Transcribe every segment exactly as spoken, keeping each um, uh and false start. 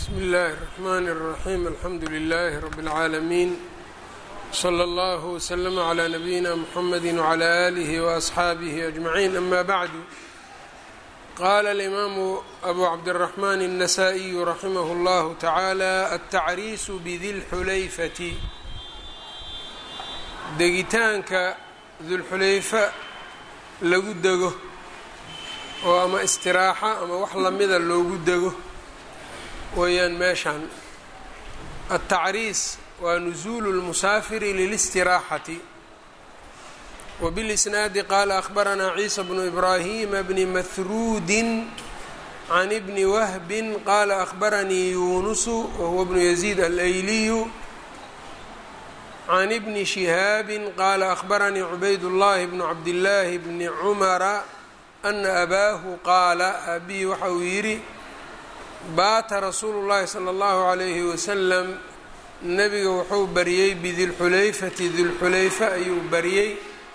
بسم الله الرحمن الرحيم الحمد لله رب العالمين صلى الله وسلم على نبينا محمد وعلى آله وأصحابه أجمعين أما بعد قال الإمام أبو عبد الرحمن النسائي رحمه الله تعالى التعريس بذي الحليفة degitaanka dulxulayfa lagu dego oo ama istiraaxa ama wax lamida loogu dego wayaan meeshaan التعريس waa نزول المسافر للاستراحة وبالإسناد قال أخبرنا عيسى بن إبراهيم بن مثرود عن ابن وهب قال أخبرني يونس وهو ابن يزيد الأيلي عن ابن شهاب قال أخبرني عبيد الله بن عبد الله بن عمر أن أباه قال أبي waxau yidhi baata rasuulu الlahi slى الlaه عaليه وسلم nebiga wuxuu baryey bidilxulayfati dilxulayfa ayuu baryey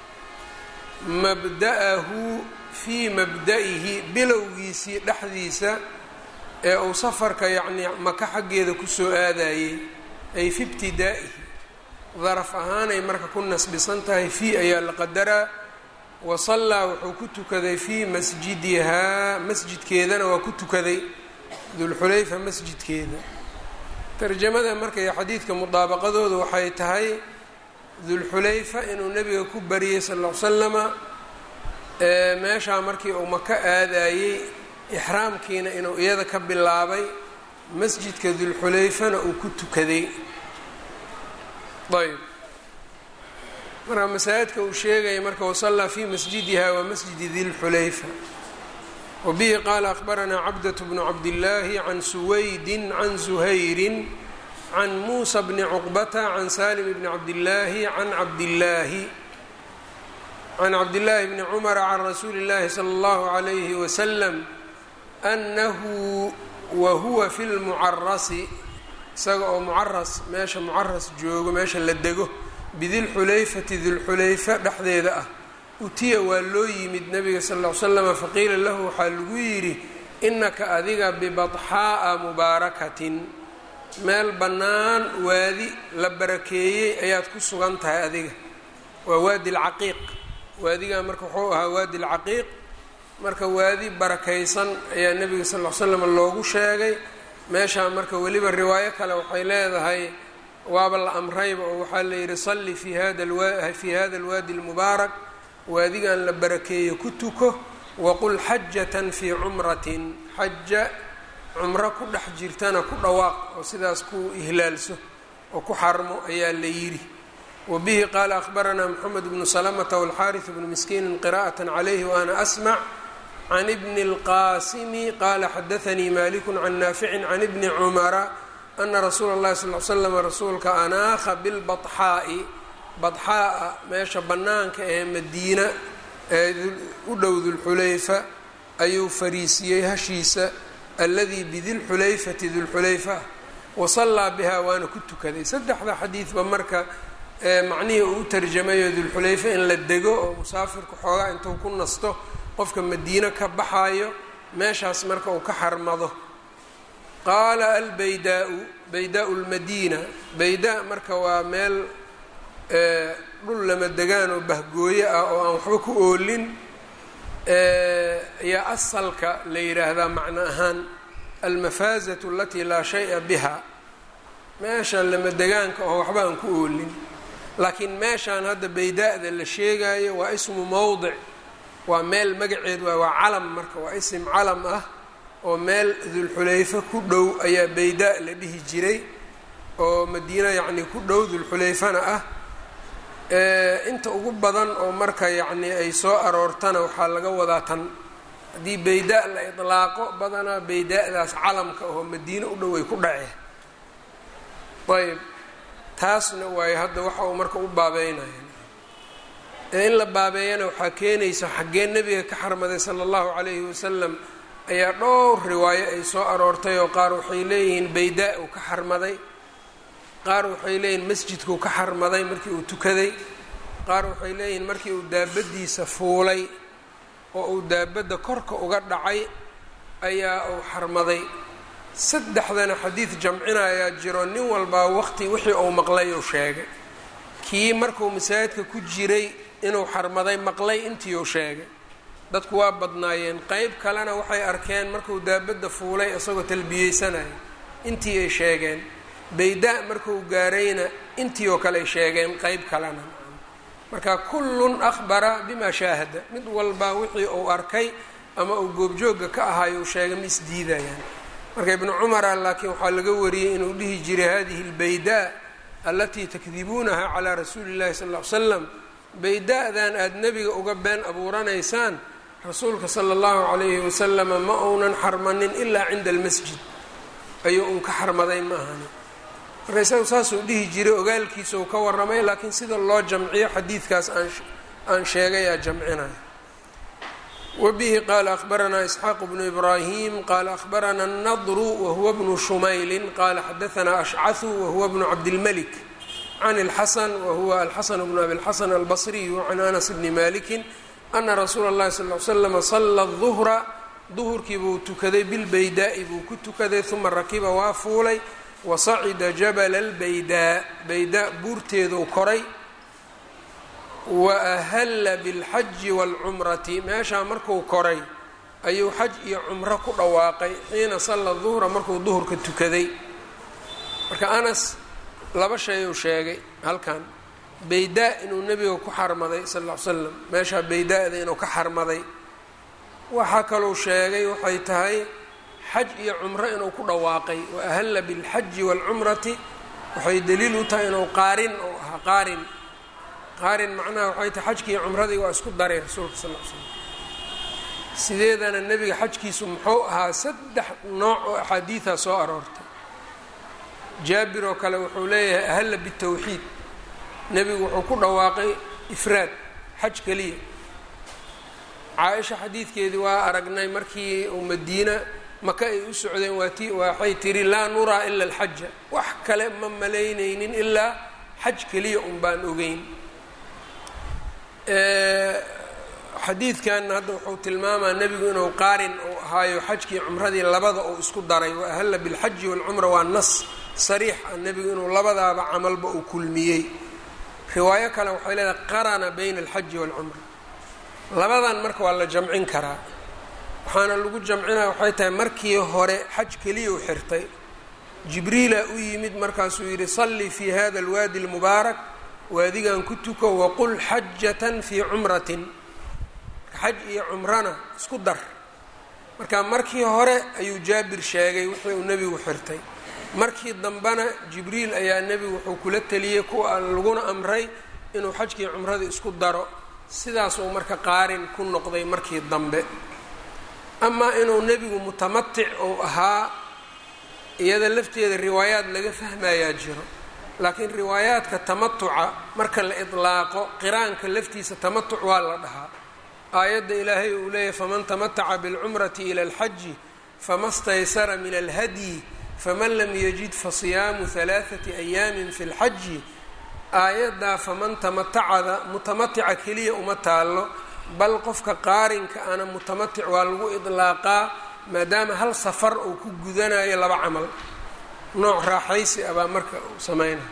mabda'ahu fii mabda'ihi bilowgiisii dhexdiisa ee uu safarka yacnii maka xaggeeda kusoo aadayey ay fi ibtidaa'ihi daraf ahaanay marka ku nasbisan tahay fii ayaa la qadaraa wasallaa wuxuu ku tukaday fii masjidihaa masjidkeedana waa ku tukaday dulxulayfa masjidkeeda tarjamada marka iyo xadiidka mudaabaqadooda waxay tahay dulxulayfa inuu nebiga ku bariyey sal ll ly slama meeshaa markii uu maka aadayey ixraamkiina inuu iyada ka bilaabay masjidka dulxulayfana uu ku tukaday ayb marka masaajidka uu sheegaya marka wasallaa fii masjidiha waa masjidi dilxulayfa wabihi qaala akhbaranaa cabdaة bnu cabdillaahi can suwaydin can zuhayrin can muusa bni cuqbata can salim bni cabdillaahi can cabdillaahi can cabdillaahi bni cumara can rasuuli اllahi salى اllahu عalayhi wasalam annahu wahuwa fi lmucarasi isaga oo mucaras meesha mucaras joogo meesha la dego bidilxulayfati dilxulayfa dhexdeeda ah utiya waa loo yimid nabiga sal ll ly slama faqiila lahu waxaa lagu yidhi innaka adiga bibadxaa'a mubaarakatin meel bannaan waadi la barakeeyey ayaad ku sugan tahay adiga waa waadi lcaqiiq waadigaa marka wuxuu ahaa waadi lcaqiiq marka waadi barakaysan ayaa nebiga sal ll slam loogu sheegay meeshaa marka weliba riwaayo kale waxay leedahay waaba la amrayba oo waxaa la yidhi salli fi hada fii hada alwaadi almubaarak waadigan la barakeeyo ku tuko waqul xajatan fii cumratin xaja cumro ku dhex jirtana ku dhawaaq oo sidaas ku ihlaalso oo ku xarmo ayaa la yidhi wabihi qaala akhbaranaa moxamed bnu salamata walxaariث bnu miskiinin qira'aة calayhi waana asmac can ibni اlqaasimi qaala xadaanii maliku can naaficin can ibni cumara ana rasuula اllahi sal l slam rasuulka anaakha bilbaxaa'i badxaa'a meesha bannaanka ee madiina ee u dhow dulxulayfa ayuu fariisiyey hashiisa alladii bidilxulayfati dulxulayfa wasallaa bihaa waana ku tukaday saddexda xadiidba marka macnihii uu u tarjamayo dulxulayfa in la dego oo musaafirku xoogaa intuu ku nasto qofka madiino ka baxaayo meeshaas marka uu ka xarmado qaala albaydaau baydaau lmadiina baydaa marka waa meel dhul lama degaan oo bahgooye ah oo aan waxba ku oolin ayaa asalka la yidhaahdaa macno ahaan almafaazatu alatii laa shaya biha meesha lama degaanka oo waxba aan ku oolin laakiin meeshaan hadda baydaa'da la sheegayo waa ismu mowdic waa meel magaceed waa waa calam marka waa isim calam ah oo meel dulxulayfa ku dhow ayaa baydaa la dhihi jiray oo madiina yacnii ku dhow dulxulayfana ah inta ugu badan oo marka yacnii ay soo aroortana waxaa laga wadaa tan haddii baydaa la idlaaqo badanaa baydaa'daas calamka oo madiine u dhow ay ku dhaceen ayb taasna waayo hadda waxa uu marka u baabeynaya ee in la baabeeyana waxaa keenaysa xaggee nebiga ka xarmaday sala allahu calayhi wasalam ayaa dhowr riwaayo ay soo aroortay oo qaar waxay leeyihiin baydaa uu ka xarmaday qaar waxay leeyihiin masjidkuu ka xarmaday markii uu tukaday qaar waxay leeyihiin markii uu daabaddiisa fuulay oo uu daabadda korka uga dhacay ayaa uu xarmaday saddexdana xadiid jamcinayaa jiro nin walbaa waqti wixii uu maqlay uu sheegay. kii markuu masaajidka ku jiray inuu xarmaday maqlay intii uu sheegay, dadku waa badnaayeen. qeyb kalena waxay arkeen markuu daabadda fuulay isagoo talbiyeysanaya intii ay sheegeen. bayda markuu gaarayna intii oo kale ay sheegeen qeyb kalena. marka kullun akhbara bimaa shaahada, mid walbaa wixii uu arkay ama uu goobjooga ka ahaay uu sheegay ma isdiidayaan. marka ibnu cumara laakiin waxaa laga wariyey inuu dhihi jiray hadihi lbaydaa alatii takdibuunaha calaa rasuuli llahi sal ll ly slam, bayda-dan aada nebiga uga been abuuranaysaan rasuulka sala allahu calayhi wasalama ma uunan xarmanin ilaa cinda almasjid ayuu un ka xarmaday ma ahani. marka isaga saasuu dhihi jiray, ogaalkiisa uu ka warramay, laakiin sida loo jamciyo xadiidkaas aan aan sheegayaa jamcinaya. wabihi qaala akhbaranaa isxaaq bnu ibraahim qaala akhbarana annadru wahuwa bnu shumaylin qaala xadaanaa ashcahu wahuwa bnu cabdilmalik can اlxasan wahuwa alxasan bnu abi اlxasan albasriyu can anas bni maliki ana rasuula اllahi sal l slama sala duhra duhurkii buu tukaday bilbaydaa'i buu ku tukaday uma rakiba waa fuulay wasacida jabala albaydaa, baydaa buurteeduu koray. wa ahalla bilxaji waalcumrati, meeshaa markuu koray ayuu xaj iyo cumro ku dhawaaqay xiina salla duhra markuu duhurka tukaday. marka anas laba shay uu sheegay halkan, baydaa inuu nebiga ku xarmaday sal ll ly slam, meeshaa baydaa'da inuu ka xarmaday. waxaa kalou sheegay waxay tahay xaj iyo cumro inuu ku dhawaaqay. wa ahalla bilxaji waalcumrati waxay daliil u tahay inuu qaarin oo ahaa qaarin qaarin macnaha waxay tahay xajkii iyo cumradii waa isku daray rasuulka sal ll ly slam. sideedana nebiga xajkiisu muxuu ahaa saddex nooc oo axaadiida soo aroortay. jaabir oo kale wuxuu leeyahay ahalla bitawxiid, nebigu wuxuu ku dhawaaqay ifraad xaj keliya. caa-isha xadiidkeedii waa aragnay markii uu madiina maka ay u socdeen waati waxay tiri laa nuraa ila alxaja, wax kale ma malaynaynin ilaa xaj keliya un baan ogeyn. xadiidkanna hadda wuxuu tilmaamaa nebigu inuu qaarin uu ahaayo xajkii cumradii labada uu isku daray. wa ahalla bilxaji waalcumra waa nas sariix ah nebigu inuu labadaaba camalba uu kulmiyey. riwaayo kale waxay leedahay qarana bayna alxaji waalcumra. labadan marka waa la jamcin karaa, waxaana lagu jamcinaya waxay tahay markii hore xaj keliya u xirtay, jibriila u yimid markaasuu yidhi salli fii hada alwaadi almubaarak, waadigan ku tuko waqul xajatan fii cumratin, xaj iyo cumrana isku dar. marka markii hore ayuu jaabir sheegay wixii uu nebigu xirtay, markii dambena jibriil ayaa nebigu wuxuu kula teliyey kuwa laguna amray inuu xajkii cumradii isku daro. sidaasuu marka qaarin ku noqday markii dambe. amaa inuu nebigu mutamatic uu ahaa iyada lafteeda riwaayaad laga fahmayaa jiro, laakiin riwaayaadka tamatuca marka la idlaaqo qiraanka laftiisa tamatuc waa la dhahaa. aayadda ilaahay uu leeyahy faman tamataca bilcumrati ila alxaji fama staysara min alhadyi faman lam yajid fasiyaamu halaaثati ayaamin fi lxaji. aayaddaa faman tamatacada mutamatica keliya uma taallo, bal qofka qaarinka ana mutamatic waa lagu idlaaqaa maadaama hal safar uu ku gudanayo laba camal, nooc raaxaysi abaa marka uu sameynay.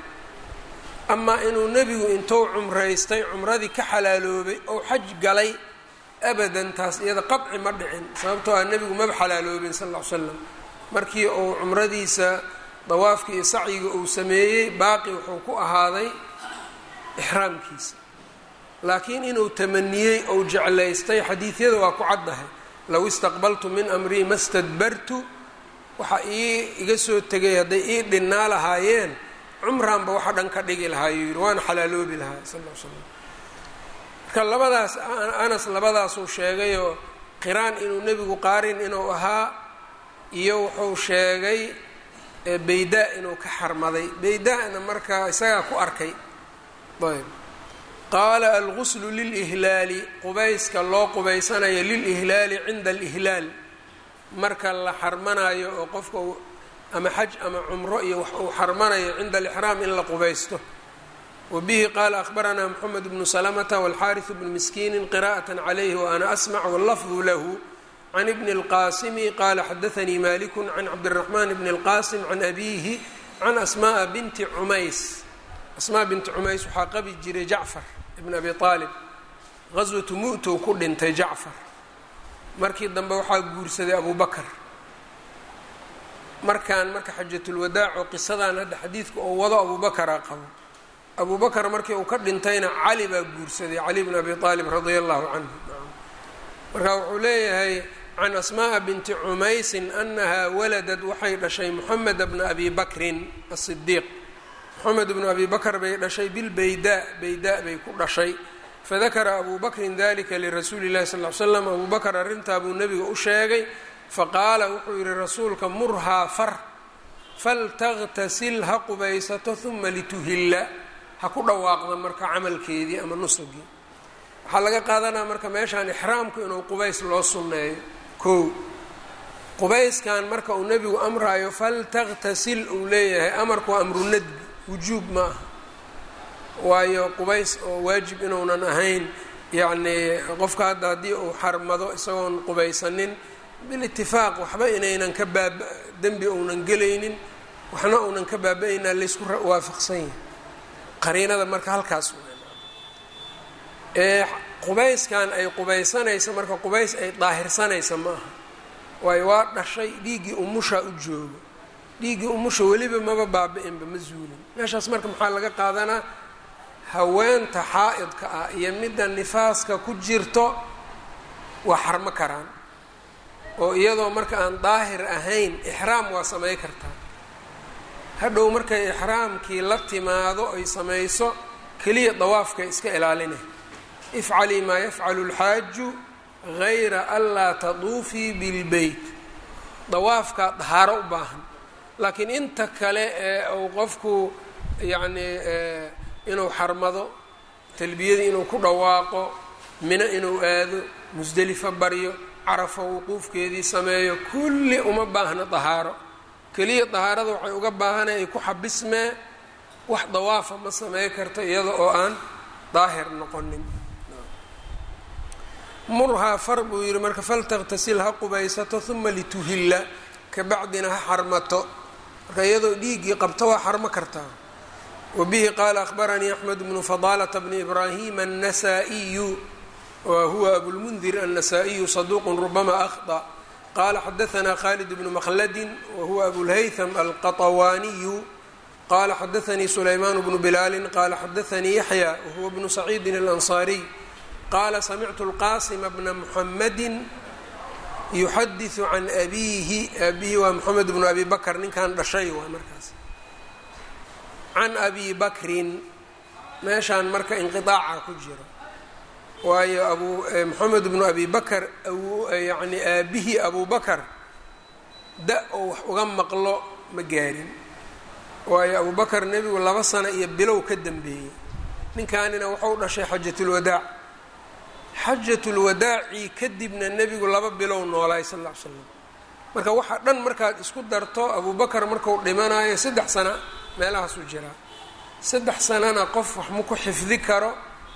amaa inuu nebigu intuu cumraystay cumradii ka xalaaloobay ou xaj galay abadan, taas iyada qadci ma dhicin, sababtoo ah nebigu maba xalaaloobin sal ll ly slam. markii uu cumradiisa dawaafka iyo sacyiga uu sameeyey baaqi wuxuu ku ahaaday ixraamkiisa. laakiin inuu tamaniyey ou jeclaystay xadiidyada waa ku caddahay. low istaqbaltu min amrii ma stadbartu, waxa ii iga soo tegay hadday ii dhinnaa lahaayeen cumraanba waxa dhan ka dhigi lahaa yuu yidhi, waana xalaaloobi lahaa sal ll ly slam. marka labadaas anas labadaasuu sheegayoo qiraan inuu nebigu qaarin inuu ahaa, iyo wuxuu sheegay baydaa inuu ka xarmaday. baydaana marka isagaa ku arkay. ayb qaala alguslu lilihlaali, qubayska loo qubaysanayo lilihlaali cinda alihlaal, marka la xarmanayo oo qofka ama xaj ama cumro iyo wax uu xarmanayo cinda alixraam in la qubaysto. wabihi qaala akhbaranaa moxamed bnu salamata walxaariث bnu miskiini qira'aة calayhi waana asmac wallafdu lahu can ibni اlqaasimi qaala xadaanii maliku can cabdالraxman bni اlqasim can abihi can asmaءa binti cumays. asmaa binti cumays waxaa qabi jiray jacfar ibn abi aalib, gaswatu mu'tow ku dhintay jacfar, markii dambe waxaa guursaday abu bakr. markaan marka xajatulwadaac oo qisadan hadda xadiidka oo wado abu bakaraa qabo. abu bakr markii uu ka dhintayna cali baa guursaday, cali bn abi aalib radia allahu canhu. marka wuxuu leeyahay can asmaءa binti cumaysin anaha waladad waxay dhashay moxamed bna abi bakrin asidiiq. moxamed bnu abi bakr bay dhashay bilbaydaa, baydaa bay ku dhashay. fadakara abu bakrin dalika lirasuuli اllahi sal ly slam. abu bakr arrintaa buu nebiga u sheegay, faqaala wuxuu yihi rasuulka murhaa far faltagtasil ha qubaysato uma lituhilla ha ku dhawaaqda marka camalkeedii ama nusugii. waxaa laga qaadanaa marka meeshaan ixraamku inuu qubays loo sunneeyo. kow, qubayskan marka uu nebigu amraayo faltagtasil uu leeyahay amarku waa amru nadbi, wujuub ma aha, waayo qubays oo waajib inuunan ahayn. yacnii qofka hadda haddii uu xarmado isagoon qubaysanin bilitifaaq waxba inaynan ka baaba dembi uunan gelaynin, waxna uunan ka baaba-aynaa laysku waafaqsan yahay. qariinada marka halkaas ee qubayskan ay qubaysanaysa marka qubays ay daahirsanaysa ma aha, waayo waa dhashay dhiiggii umushaa u joogo, dhiiggii umusha weliba maba baaba-inba ma zuulin. meeshaas marka maxaa laga qaadanaa haweenta xaa-idka ah iyo midda nifaaska ku jirto waa xarmo karaan, oo iyadoo marka aan daahir ahayn ixraam waa samay kartaa. hadhow markay ixraamkii la timaado ay samayso keliya dawaafkay iska ilaalinay. ifcalii maa yafcalu اlxaaju gayra anlaa taduufii bilbeyt. dawaafkaa dahaaro u baahan, laakiin inta kale ee uu qofku yacnii inuu xarmado, talbiyadii inuu ku dhawaaqo, mino inuu aado, musdelifo baryo, carafo wuquufkeedii sameeyo, kulli uma baahna dahaaro. keliya dahaarada waxay uga baahanay ay ku xabismee, wax dawaafa ma samey karto iyada oo aan daahir noqonin. murhaa far buu yihi marka faltagtasil ha qubaysato uma lituhilla kabacdina ha xarmato. marka iyadoo dhiiggii qabto waa xarmo kartaa. wabihi qaala akhbaranii axmed bnu fadaalata bni ibraahim annasaa'iyu wa huwa abulmundir annasaa'iyu saduuqun rubama akhطأ. qala xadaثna khalid bnu mkldin wahuwa abulhaytham alqaطawaaniyu qala xadaثanii sulayman bnu bilaali qala xadaثanii yaxya wahuwa bnu saciidin اlanصariy qala samictu اlqasima bna muxamadi yuxadiثu can abihi. abihi waa moxamed bnu abi bakr, ninkan dhashay waa markaas. can abi bakrin meeshaan marka inqiطaaca ku jiro, waayo abu moxamed bnu abi bakr yani aabihii abu bakr da oo wax uga maqlo ma gaarin, waayo abu bakr nebigu laba sano iyo bilow ka dambeeyey. ninkaanina wuxuu dhashay xajatulwadaac. xajatulwadaaci kadibna nebigu laba bilow noolaay sal ll ly slam. marka waxaa dhan markaad isku darto abu bakr marku dhimanayo saddex sano meelahaasuu jiraa. saddex sanana qof wax ma ku xifdi karo,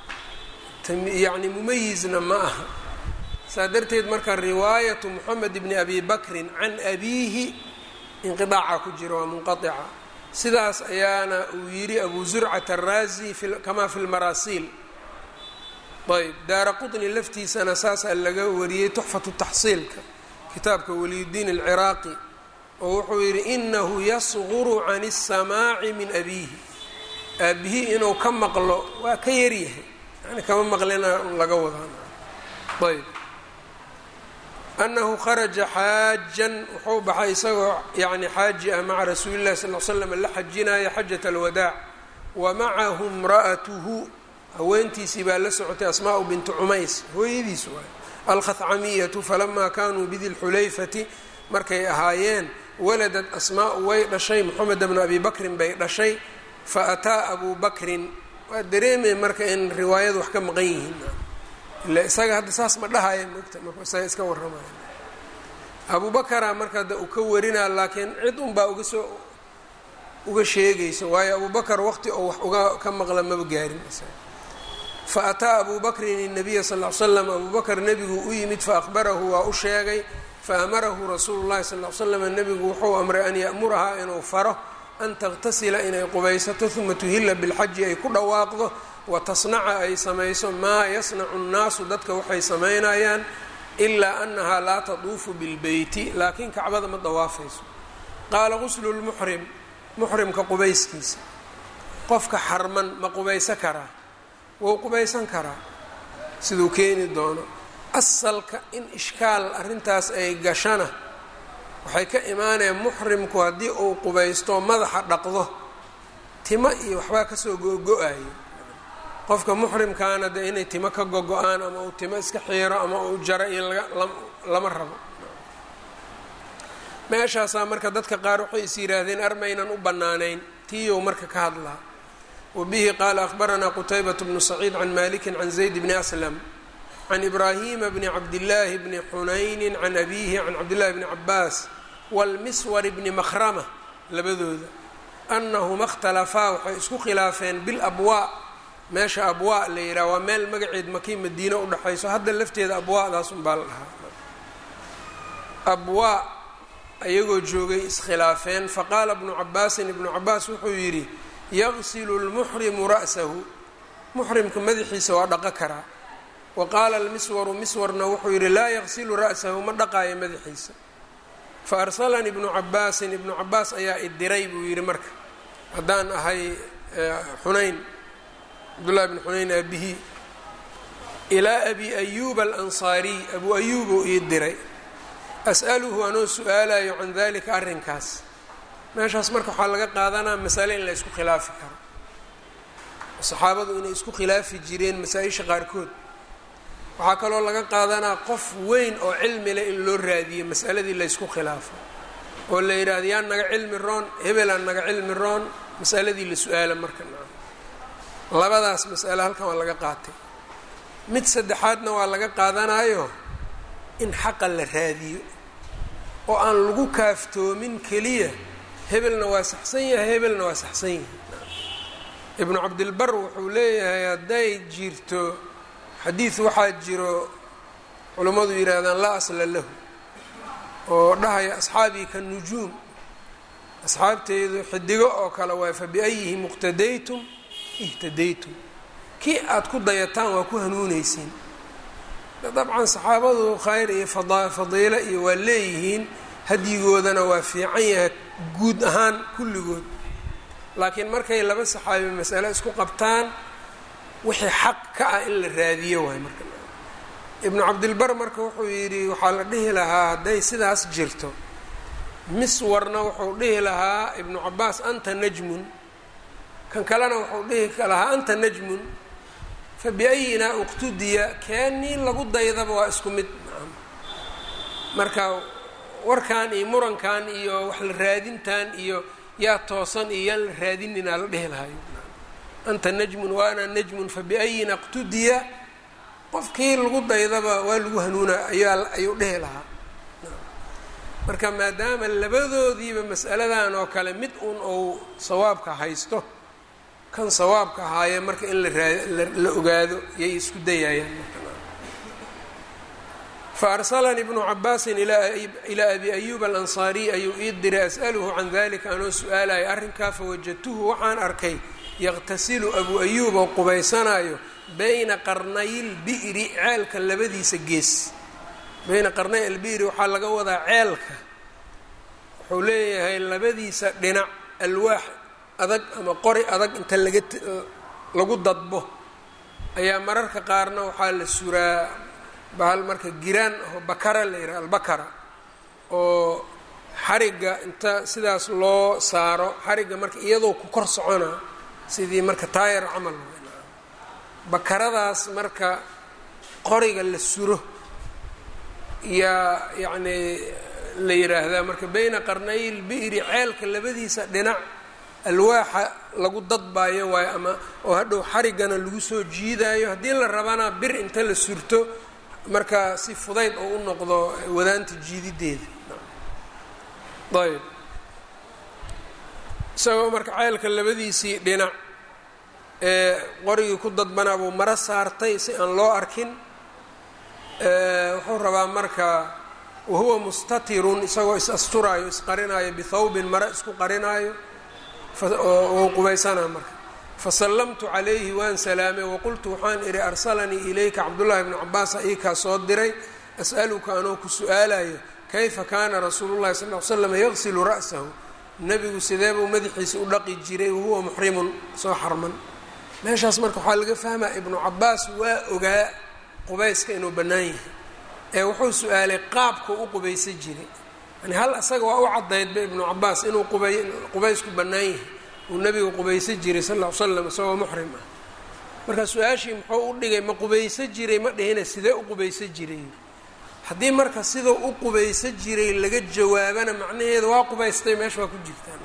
yacni mumayizna ma aha. saa darteed marka riwaayatu moxamed bni abi bakrin can abiihi inqiaaca ku jira, waa munqaica. sidaas ayaana uu yidhi abu zurcat araazi kamaa fi lmaraasiil. ayb daara qطni laftiisana saasaa laga wariyey tuxfatu taxsiilka, kitaabka waliyudiin alciraaqi, oo wuxuu yidhi inahu yasguru can الsamaaci min abiihi. aabihii inuu ka maqlo waa ka yaryahay, yani kama maqlina laga wadaa. ayb anahu kharaja xaajan wuxuu baxay isagoo yani xaaji ah maca rasuuli اllahi sal l slam la xajinaya xajat alwadaac, wa macahu imra'atuhu haweentiisii baa la socotay asmaء bintu cumays, hooyadiis waay alkhacamiyatu. falamaa kanuu bidi lxulayfati markay ahaayeen waladad asmaau way dhashay moxamed bna abi bakrin bay dhashay. faataa abu bakrin waa dareemay marka in riwaayadu wax ka maqan yihiin, ila isaga hadda saas ma dhahaya mogta, marka isaga iska warramaya. abu bakara marka hadda uu ka warinaa, laakiin cid unbaa uga soo uga sheegaysa, waayo abu bakar waqti oo wax uga ka maqla maba gaarin isaga. faataa abu bakrin الnabiya sal ll ly slam abu bakr nebigu u yimid faahbarahu waa u sheegay faamarahu rasuulu llahi sal l slam nebigu wuxuu amray an ya'murahaa inuu faro an taغtasila inay qubaysato uma tuhila bilxaji ay ku dhawaaqdo watasnaca ay samayso maa yasnacu الnaasu dadka waxay samaynayaan ilaa anahaa laa taduufu bilbeyti laakiin kacbada ma dawaafayso. qaala guslu lmuxrim muxrimka qubayskiisa qofka xarman ma qubaysan karaa? wou qubaysan karaa siduu keeni doono. asalka in ishkaal arrintaas ay gashana waxay ka imaanayaan muxrimku haddii uu qubaysto madaxa dhaqdo timo iyo waxbaa kasoo go-go-ayo. qofka muxrimkaana de inay timo ka go-go-aan ama uu timo iska xiiro ama uu jaro iyo lama rabo. meeshaasaa marka dadka qaar waxay is yidhaahdeen armaynan u bannaanayn tiiyow marka ka hadlaa. wabihi qaala akhbaranaa qutaybat bnu saciid can malikin can zayd bni aslam can ibraahima bni cabdillaahi bni xunayni can abiihi can cabdillahi bni cabaas wاlmiswar bni makhrama labadooda anahuma اkhtalafaa waxay isku khilaafeen bilabwaa meesha abwaa la yidhaha waa meel magaceed makii madiine udhaxayso hadda lafteeda abwaadaas unbaa la dhahaa. abwaa ayagoo joogay iskhilaafeen faqaala bnu cabaasin ibnu cabaas wuxuu yidhi yaqsilu lmuxrimu ra'sahu muxrimka madaxiisa waa dhaqo karaa. wa qaala almiswaru miswarna wuxuu yidhi laa yaqsilu ra'sahu ma dhaqaayo madaxiisa. fa arsalanii ibnu cabaasin ibnu cabaas ayaa idiray buu yidhi marka haddaan ahay xunayn cabdullahi bn xunayn abihi ilaa abi ayuba alansaariy abu ayuubuu ii diray as'aluhu anoo su-aalayo can dalika arrinkaas. meeshaas marka waxaa laga qaadanaa masale in la isku khilaafi karo saxaabadu inay isku khilaafi jireen masaa-isha qaarkood. waxaa kaloo laga qaadanaa qof weyn oo cilmi leh in loo raadiyo mas'aladii la ysku khilaafo oo la yidhaahdo yaa naga cilmi roon hebelaan naga cilmi roon mas'aladii la su-aala marka labadaas mas'ale halkan waa laga qaatay. mid saddexaadna waa laga qaadanayo in xaqa la raadiyo oo aan lagu kaaftoomin keliya hebelna waa saxsan yahay hebelna waa saxsan yahay. ibnu cabdilbar wuxuu leeyahay hadday jirto xadiid waxaa jiro culammadu yidhaahdaan laa asla lahu oo dhahaya asxaabii ka nujuum asxaabteydu xidigo oo kale waay fa biayihi muqtadaytum ihtadaytum kii aada ku dayataan waa ku hanuunaysiin. dabcan saxaabadu khayr iyo fadiilo iyo waa leeyihiin hadyigoodana waa fiican yahay guud ahaan kulligood laakiin markay laba saxaabi mas'ale isku qabtaan wixii xaq ka ah in la raadiyo waay marka. ibnu cabdilbar marka wuxuu yidhi waxaa la dhihi lahaa hadday sidaas jirto miswarna wuxuu dhihi lahaa ibnu cabaas anta najmun kan kalena wuxuu dhihi lahaa anta najmun fa biayina uqtudiya keennii lagu daydaba waa isku mid. marka warkan iyo murankan iyo wax la raadintan iyo yaa toosan iyo yaan la raadininaa la dhihi lahayo anta najmun wa ana najmun fa biayina iqtudiya qofkii lagu daydaba waa lagu hanuuna ayaa ayuu dhihi lahaa. marka maadaama labadoodiiba mas'aladan oo kale mid uun ou sawaabka haysto kan sawaabka ahaayee marka in la ogaado yay isku dayayaan. faarsalanii ibnu cabaasin ilaa abi ayuba alansaariy ayuu ii diray as'aluhu can dalika anoo su-aalayo arrinkaa fawajadtuhu waxaan arkay yaqtasilu abu ayuub oo qubaysanayo bayna qarnay lbi'ri ceelka labadiisa gees. bayna qarnay albi'ri waxaa laga wadaa ceelka wuxuu leeyahay labadiisa dhinac alwaax adag ama qori adag inta laga lagu dadbo ayaa mararka qaarna waxaa la suraa bahal marka giraan oo bakara la yidhaha albakara oo xarigga inta sidaas loo saaro xarigga marka iyadoo ku kor socona sidii marka taayar camal bakaradaas marka qoriga la suro yaa yacni la yidhaahdaa marka bayna qarnay lbi'ri ceelka labadiisa dhinac alwaaxa lagu dadbaayo waayo ama oo hadhow xariggana lagu soo jiidaayo haddii la rabana bir inta la surto marka si fudayd oo u noqdo wadaanta jiidideeda. ayb isagoo marka ceelka labadiisii dhinac qorigii ku dadbanaa buu maro saartay si aan loo arkin. wuxuu rabaa marka wahuwa mustatirun isagoo is asturaayo isqarinaayo bithawbin maro isku qarinaayo oo qubaysanaa marka. fasallamtu calayhi waan salaamay waqultu waxaan idhi arsalanii ilayka cabdullaahi ibnu cabaasa iikaa soo diray as'aluka anoo ku su-aalayo kayfa kaana rasuulu llahi sal ll ly slam yagsilu ra'sahu, nebigu sidee buu madaxiisa u dhaqi jiray wahuwa muxrimun soo xarman. meeshaas marka waxaa laga fahmaa ibnu cabaas waa ogaa qubayska inuu bannaan yahay ee wuxuu su-aalay qaabka u qubaysan jiray. yani hal asaga waa u caddaydba ibnu cabaas inuu qubay qubaysku bannaan yahay uu nebigu qubaysan jiray sal ll ly slam isagoo muxrim ah. marka su-aashii muxuu u dhigay ma qubaysan jiray ma dhihina sidee u qubaysan jiray. haddii marka sidau u qubaysan jiray laga jawaabana macnaheedu waa qubaystay meesha waa ku jirtaan.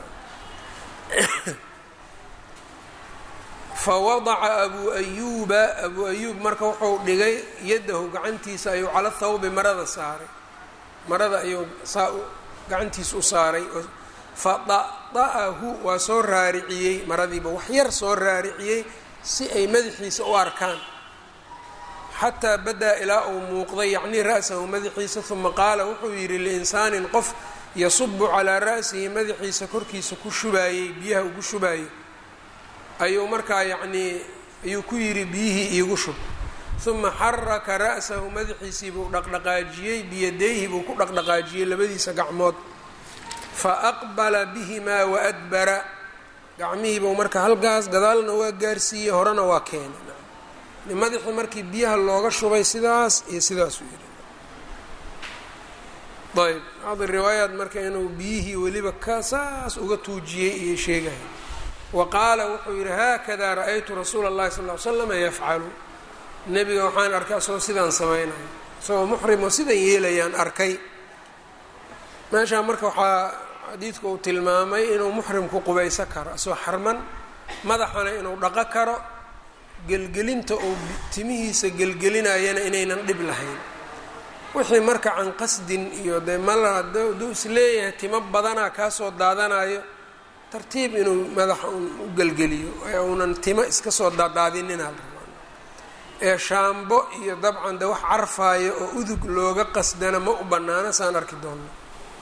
fawadaca abuu ayuuba abuu ayuub marka wuxuu dhigay yadahu gacantiisa ayuu cala thawbi marada saaray marada ayuu saa gacantiisa u saaray. fada'da'ahu waa soo raariciyey maradiiba wax yar soo raariciyey si ay madaxiisa u arkaan xataa badaa ilaa uu muuqday yacnii ra'sahu madaxiisa. uma qaala wuxuu yidhi liinsaanin qof yasubu calaa ra'sihi madaxiisa korkiisa ku shubaayey biyaha ugu shubaayey ayuu markaa yacnii ayuu ku yidhi biyihii iigu shub. uma xaraka ra'sahu madaxiisii buu dhaqdhaqaajiyey biyadayhi buu ku dhaqdhaqaajiyey labadiisa gacmood. fa aqbala bihimaa waadbara gacmihiibuu marka halkaas gadaalna waa gaarsiiyey horena waa keenay. madaxii markii biyaha looga shubay sidaas iyo sidaasuu yidhi. ayb bacdi riwaayaat marka inuu biyihii weliba ka saas uga tuujiyey iyo sheegahay. wa qaala wuxuu yidhi haakadaa ra-aytu rasuula اllahi sal ly slama yafcalu, nebiga waxaan arkay asagoo sidaan samaynayo isagoo muxrim oo sidan yeelayaan arkay. meeshaa marka waxaa xadiidku uu tilmaamay inuu muxrimku qubayso karo asagoo xarman, madaxana inuu dhaqo karo, gelgelinta uu timihiisa gelgelinayana inaynan dhib lahayn. wixii marka can qasdin iyo dee mala hadduu is leeyahay timo badanaa kaasoo daadanayo tartiib inuu madaxa u gelgeliyo ee uunan timo iska soo daadaadininaal rabaan. ee shaambo iyo dabcan de wax carfaayo oo udug looga qasdana ma u bannaana saan arki doonno.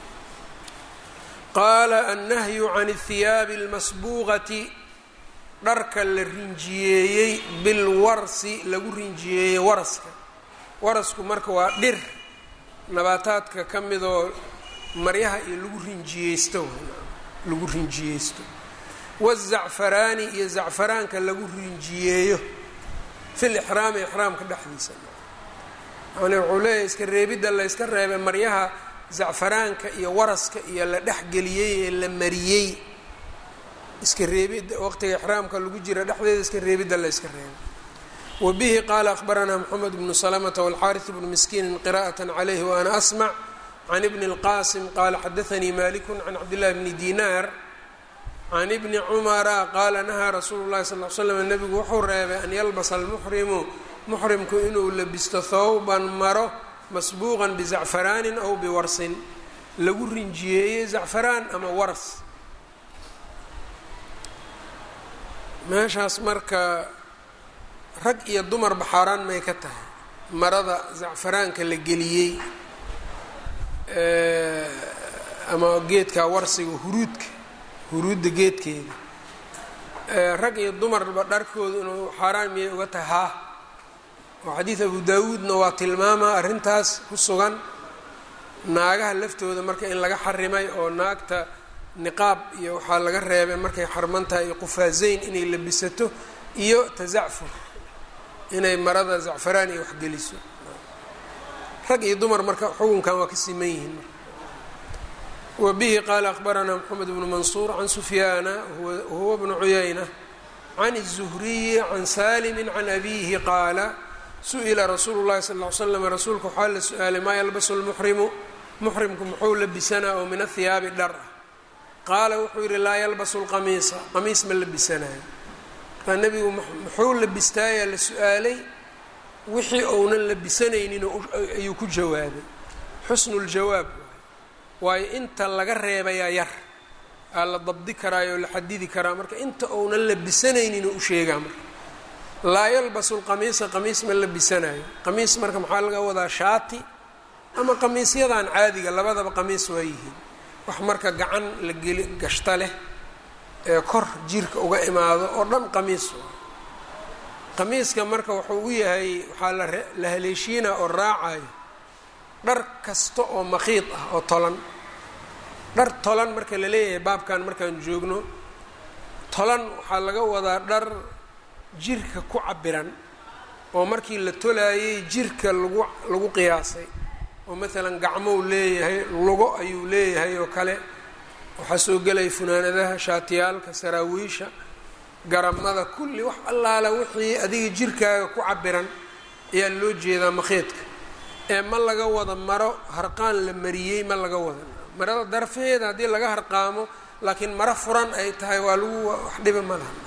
qaala annahyu can اthiyaabi اlmasbuuqati, dharka la rinjiyeeyey bilwarsi lagu rinjiyeeyey waraska. warasku marka waa dhir nabaataadka ka midoo maryaha iyo lagu rinjiyeysto lagu rinjiyeysto. wazacfaraani iyo zacfaraanka lagu rinjiyeeyo fi lixraami ixraamka dhexdiisa. yani wuxuu leeyahay iska reebidda la yska reebay maryaha zacfaraanka iyo waraska iyo la dhexgeliyey ee la mariyey iska reebidda waqtiga ixraamka lagu jira dhexdeeda iska reebidda la yska reebay. wabihi qaala akhbaranaa moxamed bnu salamata walxaariث bnu miskiinin qira'aة calayhi waana asmac can ibni اlqasim qaala xadaanii maliku can cabdillahi bni dinaar can ibni cumara qaala nahaa rasuulu llahi sal l slam nebigu wuxuu reebay an yalbasa almuxrimu muxrimku inuu labisto thawban maro masbuuqan bizacfaraanin aw biwarsin lagu rinjiyeeyey zacfaraan ama wars. meeshaas marka rag iyo dumarba xaaraan may ka tahay marada zacfaraanka la geliyey ama geedka warsiga huruudka huruudda geedkeeda. rag iyo dumarba dharkooda inuu xaaraan miyay uga tahay haa oo xadiid abu daawuudna waa tilmaamaa arrintaas ku sugan. naagaha laftooda marka in laga xarimay oo naagta niqaab iyo waxaa laga reebay markay xarman tahay iyo qufaazeyn inay labisato iyo tazacfur inay marada zacfaraan iyo waxgeliso. rag iyo dumar marka xukunkan waa ka siman yihiin. wabihi qaala akhbaranaa moxamed bnu mansuur can sufyaana wahuwa bnu cuyayna can الzuhriyi can salimi can abihi qaala su-ila rasuulu llahi sal ly slam rasuulka waxaa la su-aalay maa yalbasu lmuxrimu muxrimku muxuu labisanaa oo min ahiyaabi dhar ah. qaala wuxuu yidhi laa yalbasu lqamiisa qamiis ma labisanayo. markaa nebigu muxuu labistaayaa la su-aalay wixii ounan labisanaynin ayuu ku jawaabay. xusnu ljawaab waayo inta laga reebayaa yar aa la dabdi karaayo o la xadidi karaa marka inta uunan labisanaynin u sheegaa marka laa yalbasu lqamiisa qamiis ma labisanayo qamiis marka maxaa laga wadaa shaati ama qamiisyadan caadiga labadaba qamiis waa yihiin wax marka gacan la geli gashta leh ee kor jirka uga imaado oo dhan qamiis waa qamiiska marka wuxuu u yahay waxaa la haleeshiina oo raacayo dhar kasta oo makhiid ah oo tolan dhar tolan marka la leeyahay baabkan markaan joogno tolan waxaa laga wadaa dhar jirka ku cabiran oo markii la tolaayay jirka lagu lagu qiyaasay oo maalan gacmou leeyahay lugo ayuu leeyahay oo kale waxaa soo gelaya funaanadaha shaatiyaalka saraawiisha garamada kulli wax allaala wixii adiga jirkaaga ku cabiran ayaa loo jeedaa makhiidka ee ma laga wada maro harqaan la mariyey ma laga wada marada darfeeda haddii laga harqaamo laakiin maro furan ay tahay waa lagu wax dhiba ma laha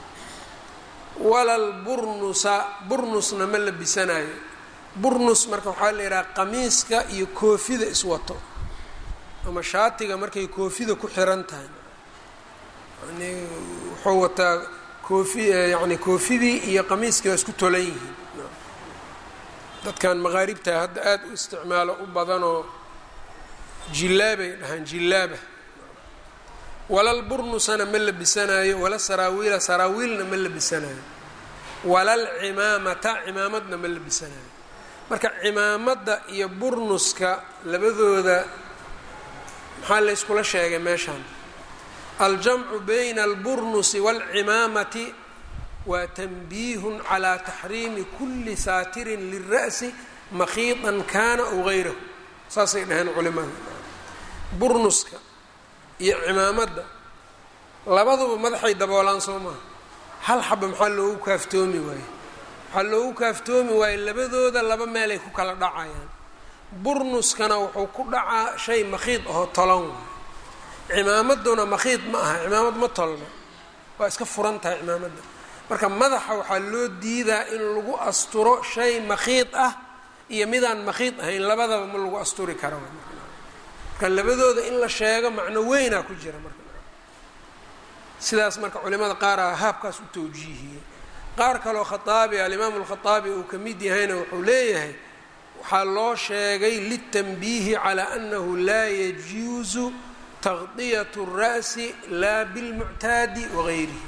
walal burnusa burnusna ma labisanayo burnus marka waxaa la yidhaha qamiiska iyo koofida iswato ama shaatiga markay koofida ku xiran tahay yani wuxuu wataa koofi yani koofidii iyo qamiiskii waa isku tolan yihiin dadkan maqaaribta hadda aada u isticmaalo u badanoo jillaabay dhahaan jillaaba walal burnusana ma labisanayo wala saraawiila saraawiilna ma labisanayo walal cimaamata cimaamadna ma labisanayo marka cimaamadda iyo burnuska labadooda maxaa la yskula sheegay meeshaan aljamcu bayna alburnusi waalcimaamati waa tanbiihun calaa taxriimi kulli saatirin lilra'si makhiidan kaana aw gayrahu saasay dhaheen culimada burnuska iyo cimaamadda labaduba madaxay daboolaan soo maha hal xaba maxaa loogu kaaftoomi waaye waxaa loogu kaaftoomi waaye labadooda laba meelay ku kala dhacayaan burnuskana wuxuu ku dhacaa shay makhiid ahoo tolan waay cimaamaduna makhiid ma aha cimaamad ma tolno waa iska furan tahay cimaamadda marka madaxa waxaa loo diidaa in lagu asturo shay makhiid ah iyo midaan makhiid ahayn labadaba ma lagu asturi kara marka labadooda in la sheego macno weynaa ku jira marka sidaas marka culimada qaar a haabkaas u tawjiihiyey qaar kaloo khaaabi alimaamu alkhaaabi uu ka mid yahayna wuxuu leeyahay waxaa loo sheegay litanbiihi calaa annahu laa yajuusu taqdiyat الra'si laa bilmuctaadi wagayrihi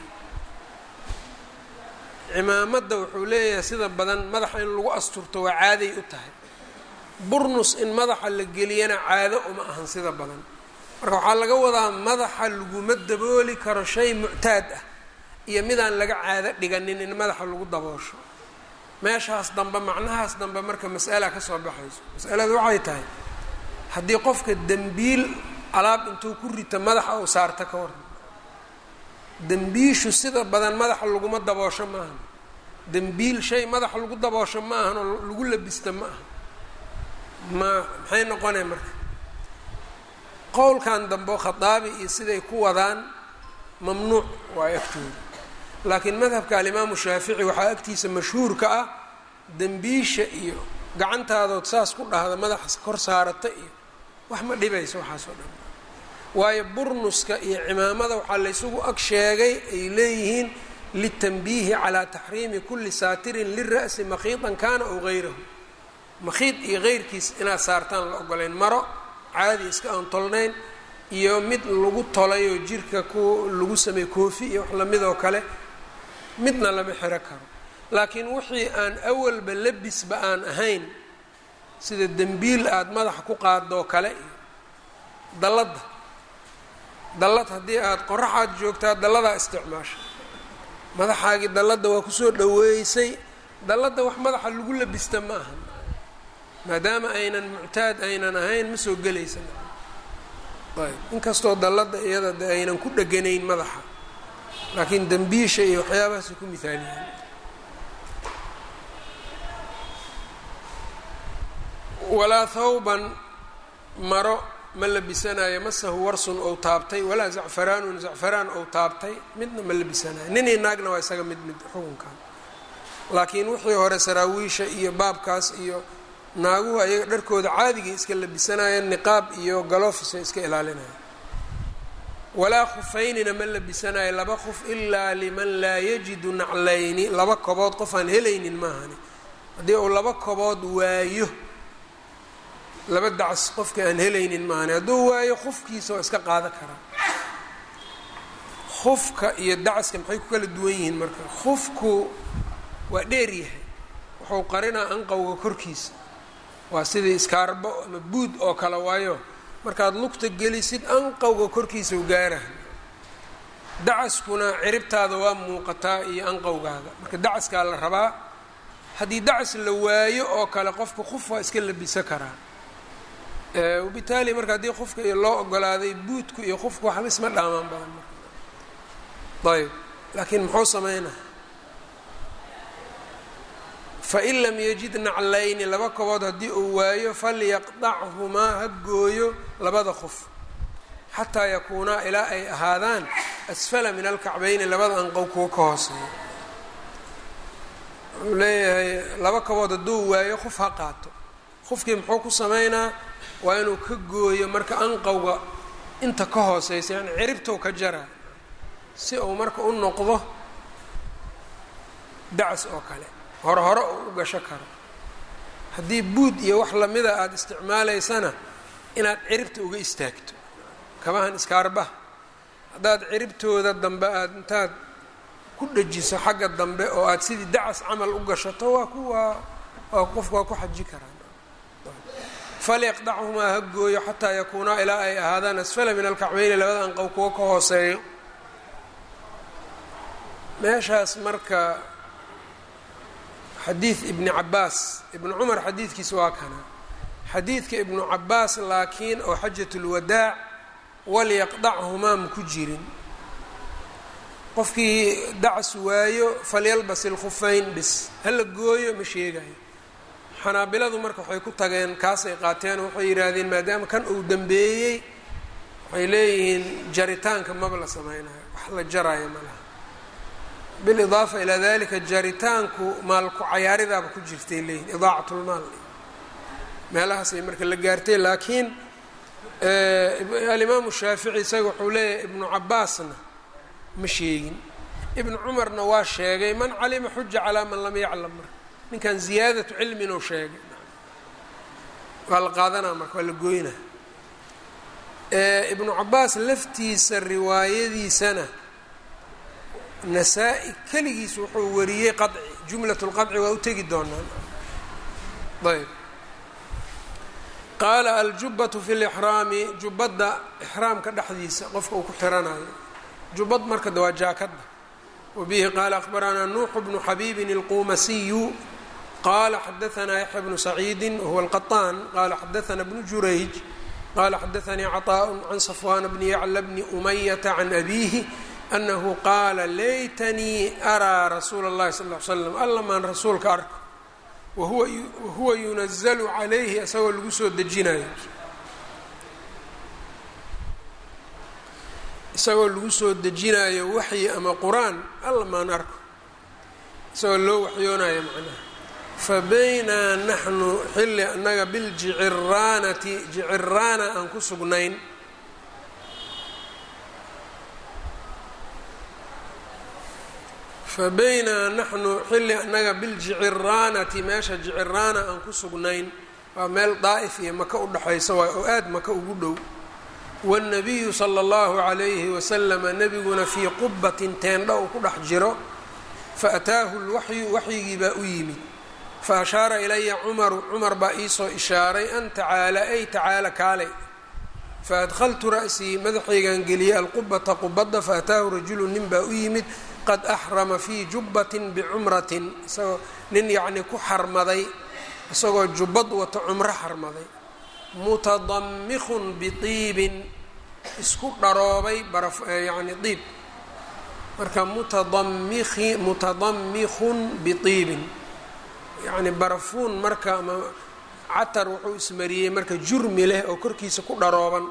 cimaamadda wuxuu leeyahay sida badan madaxa in lagu asturto waa caaday u tahay burnus in madaxa la geliyana caado uma ahan sida badan marka waxaa laga wadaa madaxa laguma dabooli karo shay muctaad ah iyo midaan laga caado dhiganin in madaxa lagu daboosho meeshaas dambe macnahaas dambe marka mas'ala ka soo baxayso mas'aladu waxay tahay haddii qofka dembiil alaab intuu ku rito madaxa uu saarta ka waran dembiishu sida badan madaxa laguma daboosho ma ahan dembiil shay madaxa lagu daboosho ma ahan oo lagu labista ma aha ma maxay noqonay marka qowlkan dambe khataabi iyo siday ku wadaan mamnuuc waa agtooda laakiin madhabka alimaamu shaafici waxaa agtiisa mashhuurka ah dembiisha iyo gacantaadood saas ku dhahda madaxa kor saarata iyo wax ma dhibayso waxaasoo dhan waayo burnuska iyo cimaamada waxaa laysugu ag sheegay ay leeyihiin litanbiihi calaa taxriimi kulli saatirin lira'si makhiidan kaana aw gayrahu makhiid iyo keyrkiis inaad saartaan la ogoleyn maro caadi iska aan tolnayn iyo mid lagu tolayoo jirka ku lagu sameey koofi iyo wax lamid oo kale midna lama xiro karo laakiin wixii aan awalba labisba aan ahayn sida dembiil aada madaxa ku qaadoo kale iyo dalladda dallad haddii aada qoraxaad joogtaa dalladaa isticmaasha madaxaagii dalladda waa kusoo dhaweysay dalladda wax madaxa lagu labista ma aha maadaama aynan muctaad aynan ahayn ma soo gelaysa ayb inkastoo dalladda iyada de aynan ku dheganayn madaxa laakiin dembiisha iyo waxyaabahaasay ku mihaaliyaan walaa thawban maro ma labisanayo masahu warsun ou taabtay walaa zacfaraanun zacfaraan ou taabtay midna ma labisanayo ninii naagna waa isaga mid mid xukunkan laakiin wixii hore saraawiisha iyo baabkaas iyo naaguhu ayaga dharkooda caadigay iska labisanayeen niqaab iyo galofisa iska ilaalinaya walaa khufaynina ma labisanayo laba khuf ilaa liman laa yajidu naclayni laba kobood qof aan helaynin maahani haddii uu laba kobood waayo laba dacas qofka aan helaynin maahani hadduu waayo khufkiisa waa iska qaadan karaa khufka iyo dacaska maxay ku kala duwan yihiin marka khufku waa dheer yahay wuxuu qarinaa anqowga korkiisa waa sidii iskaarbo ama buud oo kale waayo markaad lugta gelisid anqowga korkiisa u gaaraha dacaskuna ciribtaada waa muuqataa iyo anqowgaaga marka dacaskaa la rabaa haddii dacas la waayo oo kale qofka khuf waa iska labisan karaa wabitaali marka haddii qofka iyo loo ogolaaday buudku iyo qofku waxba isma dhaamaan badan marka ayb laakiin muxuu sameynaa fain lam yajid naclayni laba kobood haddii uu waayo falyaqdachumaa ha gooyo labada qof xataa yakuunaa ilaa ay ahaadaan asfala min alkacbayni labada anqow kuwa ka hooseeya wuxuu leeyahay laba kobood hadduu waayo qof ha qaato qofkii muxuu ku sameynaa waa inuu ka gooyo marka anqowga inta ka hooseysa yani ciribtou ka jara si uu marka u noqdo dacas oo kale hore hore uu u gasho karo haddii buud iyo wax lamida aada isticmaalaysana inaad ciribta uga istaagto kabahan iskaarbaha haddaad ciribtooda dambe aada intaad ku dhajiso xagga dambe oo aada sidii dacas camal u gashato waa kuwaa waa qofku waa ku xaji karaa falyaqdachumaa ha gooyo xataa yakuunaa ilaa ay ahaadaan asfala min alkacbayni labada anqow kuwa ka hooseeyo meeshaas marka xadiid ibni cabaas ibnu cumar xadiidkiisa waa kana xadiidka ibnu cabaas laakiin oo xajat lwadaac walyaqdachumaa ma ku jirin qofkii dacas waayo falyalbas ilkhufayn bis hala gooyo ma sheegayo xanaabiladu marka waxay ku tageen kaasay qaateen waxay yidhaahdeen maadaama kan uu dambeeyey waxay leeyihiin jaritaanka maba la sameynayo wax la jaraayo ma laha bilidaafa ilaa dalika jaritaanku maalku cayaaridaaba ku jirtay leeyihin idaacatlmaal meelahaasay marka la gaartay laakiin alimaamu shaafici isaga wuxuu leeyahay ibnu cabaasna ma sheegin ibnu cumarna waa sheegay man calima xuja calaa man lam yaclam marka ninkan ziyaadatu cilmin uu sheegay waa la qaadanaa marka waa la gooynaa ibnu cabaas laftiisa riwaayadiisana nasaa-i keligiis wuxuu wariyey qaci jumlat lqaci waa u tegi doonaan ayb qaala aljubatu fi lixraami jubbadda ixraamka dhexdiisa qofka uu ku xiranayo jubbad marka de waa jaakada wabihi qaala akhbaranaa nuuxu bnu xabiibin ilqumasiyu qaala xadaanaa yaxya bnu saciidi wahuwa alqaطaan qaala xadaanaa bnu jurayj qaala xadaanii caطaaء can safwana bni yacla bni umayata can abiihi anahu qaala laytanii araa rasuula اllahi sal l slam alla maan rasuulka arko wahuwa wahuwa yunazalu calayhi isagoo lagu soo dejinayo isagoo lagu soo dejinayo waxyi ama qur-aan alla maan arko isagoo loo waxyoonayo macnaha fabaynaa naxnu xilli annaga biljiciraanati jiciraana aan ku sugnayn fabaynaa naxnu xilli annaga biljiciraanati meesha jiciraana aan ku sugnayn waa meel daa'if iyo maka u dhexaysa waay oo aada maka ugu dhow waannabiyu sala allahu calayhi wasalama nebiguna fii qubbatin teendha uu ku dhex jiro faataahu lwaxyu waxyigii baa u yimid fa ashaara ilaya cumaru cumar baa iisoo ishaaray an tacaala ay tacaala kaalay faadkhaltu ra'sii madaxaygaan geliyey alqubata qubadda faataahu rajulu nin baa u yimid qad axrama fii jubbatin bicumratin isagoo nin yacnii ku xarmaday isagoo jubbad wato cumro xarmaday mutadammikhun biiibin isku dharoobay baraf yacni diib marka mutadamikhi mutadammikhun biiibin yacni barafuun marka ama catar wuxuu ismariyey marka jurmi leh oo korkiisa ku dharooban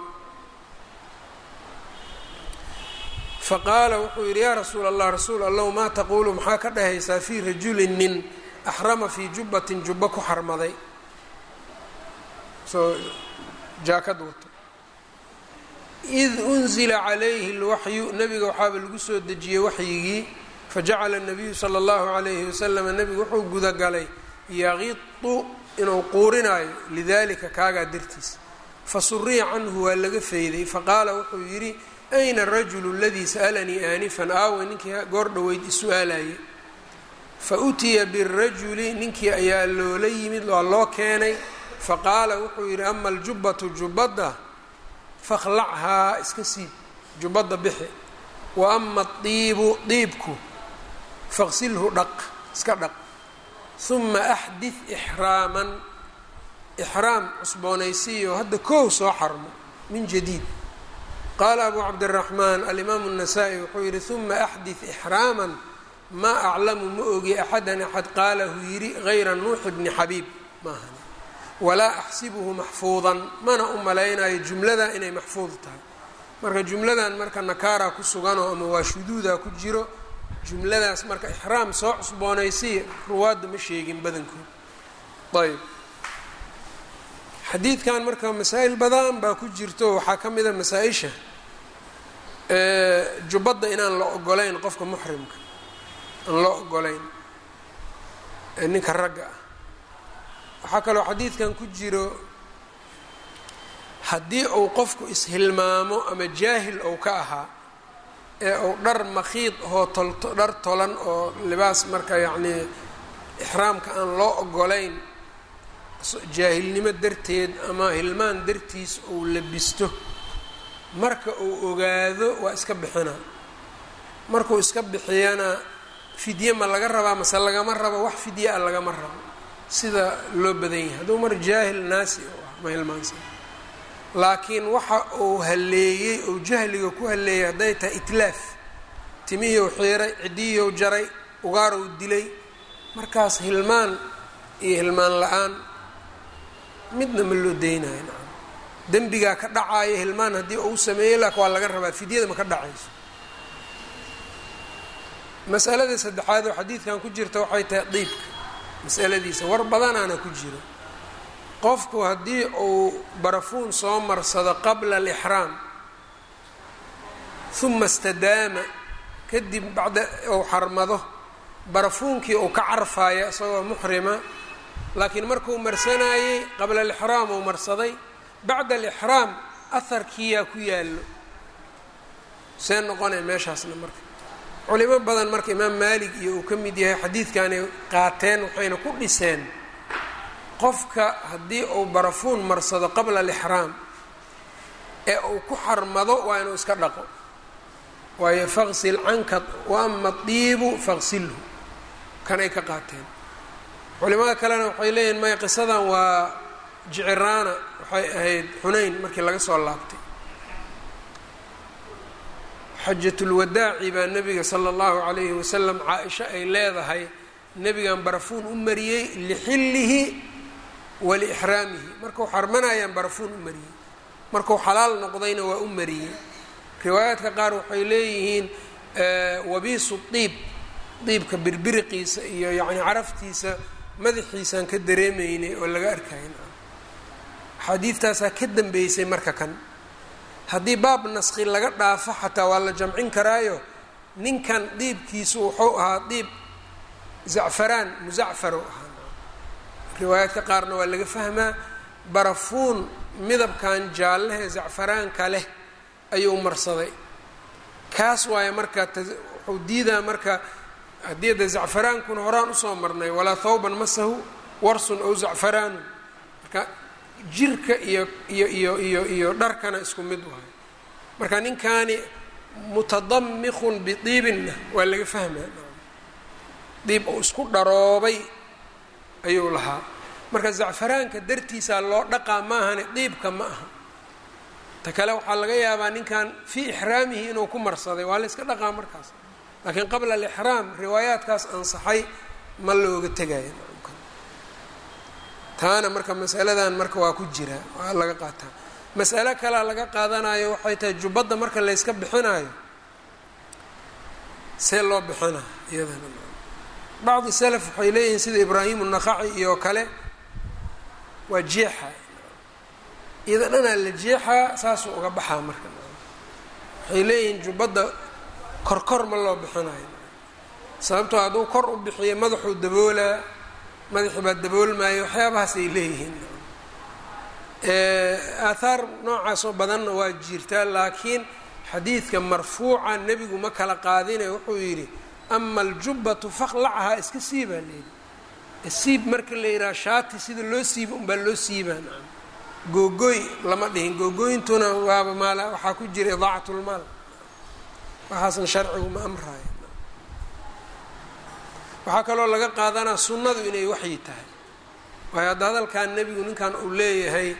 faqaala wuxuu yidhi yaa rasuula allah rasuul allow maa taquulu maxaa ka dhahaysaa fii rajulin nin axrama fii jubbatin jubbo ku xarmaday soo jaakad wato id unzila calayhi اlwaxyu nabiga waxaaba lagu soo dejiyey waxyigii fajacala الnabiyu salى اllahu عalayhi wasalam nabigu wuxuu gudagalay yaqitu inuu quurinaayo lidalika kaagaa dartiis fasuriya canhu waa laga feyday faqaala wuxuu yidhi ayna الrajulu اladii sa'alanii aanifan aawe ninkii goor dhoweyd isu-aalayay fautiya birajuli ninkii ayaa loola yimid waa loo keenay faqaala wuxuu yidhi ama aljubatu jubbadda fakhlachaa iska siib jubbadda bixi wa ama adiibu diibku faqsilhu dhaq iska dhaq uma axdid ixraaman ixraam cusboonaysiiyo hadda koow soo xarmo min jadiid qaala abu cabdiraxmaan alimaamu الnasaa-i wuxuu yidhi uma axdid ixraaman maa aclamu ma ogi axadan axad qaalahu yidhi gayra nuuxi bni xabiib maahan walaa axsibuhu maxfuudan mana u malaynayo jumlada inay maxfuud tahay marka jumladan marka nakaaraa ku suganoo ama waa shuduudaa ku jiro jumladaas marka ixraam soo cusboonaysiya ruwaadda ma sheegin badankood ayb xadiidkan marka masaa-il badan baa ku jirto waxaa ka mida masaa-isha jubbadda inaan la ogolayn qofka muxrimka aan loo ogolayn ninka ragga ah waxaa kaloo xadiidkan ku jiro haddii uu qofku ishilmaamo ama jaahil ou ka ahaa ee uu dhar makhiid oo tolto dhar tolan oo libaas marka yacnii ixraamka aan loo ogolayn jaahilnimo darteed ama hilmaan dartiis uu labisto marka uu ogaado waa iska bixinaa markuu iska bixiyana fidye ma laga rabaa mase lagama rabo wax fidye a lagama rabo sida loo badan yahay hadduu mar jaahil naasi u ah ma hilmaansan laakiin waxa uu halleeyey ou jahliga ku halleeyay hadday tahay itlaaf timihiiou xiiray cidihiiou jaray ugaarow dilay markaas hilmaan iyo hilmaan la-aan midna ma loo deynayo nacam dembigaa ka dhacaayo hilmaan haddii uu sameeyey laakin waa laga rabaa fidyada ma ka dhacayso masalada saddexaad oo xadiidkan ku jirta waxay tahay diibka masaladiisa war badanaana ku jiro qofku haddii uu barafuun soo marsado qabla alixraam uma istadaama kadib bacda uu xarmado barafuunkii uu ka carfaayo isagoo muxrima laakiin markuu marsanayey qabla alixraam uu marsaday bacda alixraam aharkiiyaa ku yaallo see noqonaya meeshaasna marka culimo badan marka imaam maalik iyo uu ka mid yahay xadiidkanay qaateen waxayna ku dhiseen qofka haddii uu barafuun marsado qabla alixraam ee uu ku xarmado waa inuu iska dhaqo waayo faqsil canka wa ama diibu faqsilhu kanay ka qaateen culimada kalena waxay leeyihin maya qisadan waa jiciraana waxay ahayd xunayn markii laga soo laabtay xajatulwadaaci baa nebiga sala allahu calayhi wasalam caa-isha ay leedahay nebigan barafuun u mariyey lixillihi waliixraamihi markuu xarmanayaan barafuun u mariyey markuu xalaal noqdayna waa u mariyey riwaayaadka qaar waxay leeyihiin wabiisu diib diibka birbiriqiisa iyo yacni caraftiisa madaxiisaan ka dareemaynay oo laga arkayn axaadiidtaasaa ka dambeysay marka kan haddii baab naskhi laga dhaafo xataa waa la jamcin karaayo ninkan diibkiisu wuxuu ahaa diib zacfaraan muzacfar u ahaa riwaayaadka qaarna waa laga fahmaa barafuun midabkan jaallahe zacfaraanka leh ayuu marsaday kaas waaye marka wuxuu diidaa marka haddii de zacfaraankuna horaan usoo marnay walaa thawban masahu warsun ow zacfaraanu marka jirka iyo iyo iyo iyo iyo dharkana isku mid wahay marka ninkaani mutadamikun bidiibinna waa laga fahmaa diib uu isku dharoobay ayuu lahaa marka zacfaraanka dartiisaa loo dhaqaa maahane diibka ma aha ta kale waxaa laga yaabaa ninkan fii ixraamihi inuu ku marsaday waa la yska dhaqaa markaas laakiin qabla alixraam riwaayaadkaas ansaxay ma looga tegaya taana marka masaladan marka waa ku jira waa laga qaataa mas'alo kalea laga qaadanayo waxay tahay jubbadda marka la yska bixinayo see loo bixina iyadana bacdi salaf waxay leeyihiin sida ibraahim unaqaci iyo kale waa jeexa iyada dhanaa la jeexaa saasuu uga baxaa marka waxay leeyihiin jubbadda korkor ma loo bixinayo sababtoo hadduu kor u bixiyo madaxuu daboolaa madaxii baa daboolmaayo waxyaabahaas ay leeyihiin aathaar noocaasoo badanna waa jirtaa laakiin xadiidka marfuuca nebigu ma kala qaadine wuxuu yidhi ama aljubbatu faqlacahaa iska siibaa layidhi siib marka la yidhaha shaati sida loo siiba unbaa loo siibaa nacam googooy lama dhihin googooyintuna waaba maala waxaa ku jira idaacatlmaal waxaasna sharcigu ma amraayo waxaa kaloo laga qaadanaa sunnadu inay waxyi tahay waayo hadda hadalkan nebigu ninkan uu leeyahay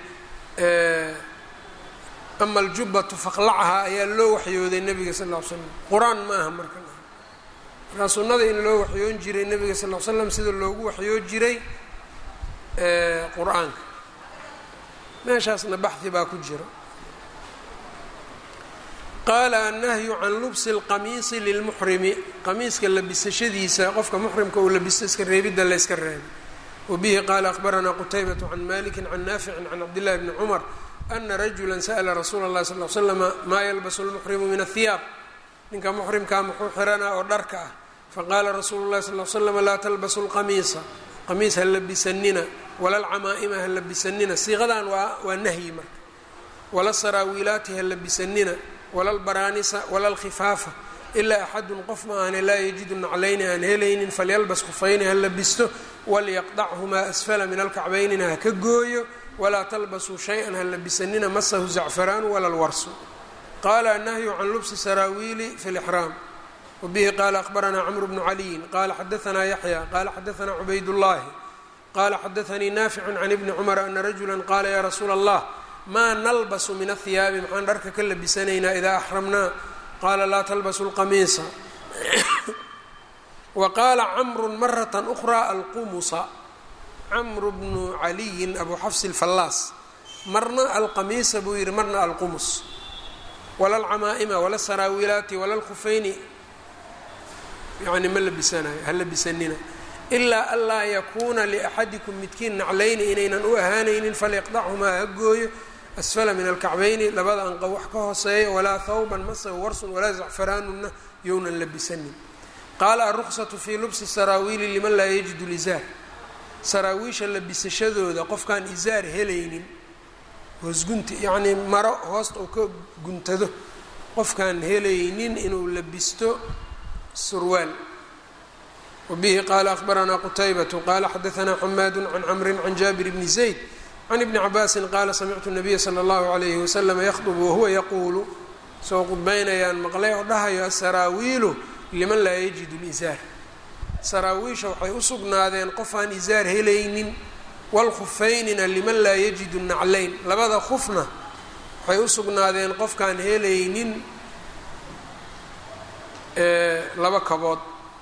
ama aljubbatu faqlacahaa ayaa loo waxyooday nebiga sal ll ly slam qur-aan ma aha marka markaa sunnada in loo waxyoon jiray nebiga sal ll slam sida loogu waxyoo jiray qur-aanka meeshaasna baxhi baa ku jira qaala annahyu can lubsi اlqamiisi lilmuxrimi qamiiska labisashadiisa qofka muxrimka uu labisto iska reebidda la yska reebay wabihi qaala akhbaranaa qutaybatu can maliki can naaficin can cabdillahi bni cumar ana rajula sa'la rasuula اllahi sal l slama maa yalbasu lmuxrimu min ahiyaab ninka muxrimkaa muxuu xiranaa oo dharka ah faqaala rasuulu llahi sal l slama laa talbasu lqamiisa qamiis ha labisanina wala alcamaa'ima ha labisanina siiqadan waa waa nahyi marka wala saraawiilaati ha labisanina wala lbaraanisa wala alkhifaafa ilaa axadun qof ma ahne laa yajidu naclayni aan helaynin falyalbas khufayni ha labisto walyaqdachumaa asfala min alkacbaynina ha ka gooyo walaa talbasuu shay-an ha labisanina masahu zacfaraanu wala lwarsu qaala annahyu can lubsi saraawiili fi lixraam wabihi qaala akhbaranaa camru bnu caliyin qaala xadaanaa yaxya qaala xadaanaa cubaydullaahi qaala xadaanii naaficun can ibni cumara ana rajula qaala yaa rasuula allah maa nalbasu min ahiyaabi maxaan dharka ka labisanaynaa idaa axramnaa qaala laa talbasu lqamiisa wa qaala camru marata ukraa alqumusa camru bnu caliyin abu xafsi alfallaas marna alqamiisa buu yihi marna alqumus wala alcamaa'ima wala saraawiilaati wala alkhufayni yani ma labisanayo ha labisanina ilaa anlaa yakuuna liaxadikum midkiin naclayni inaynan u ahaanaynin falyaqdachumaa ha gooyo asfala min alkacbayni labada anqow wax ka hooseeya walaa thawban masahu warsun walaa zacfaraanuna younan labisanin qaala aruksatu fii lubsi saraawiili liman laa yajidu lizaar saraawiisha labisashadooda qofkaan izaar helaynin hoosgunti yacnii maro hoosta uu ka guntado qofkaan helaynin inuu labisto surwaal wabihi qaala akhbaranaa qutaybatu qaala xadaanaa xamaadu can camrin can jaabir bni zayd can ibni cabaasin qaala samictu nabiya sala allahu alayhi wasalama yakhdubu wahuwa yaquulu soo qudbaynayaan maqlay oo dhahayo asaraawiilu liman laa yajidu lizaar saraawiisha waxay u sugnaadeen qof aan izaar helaynin walkhufaynina liman laa yajidu naclayn labada khufna waxay u sugnaadeen qofkaan helaynin laba kabood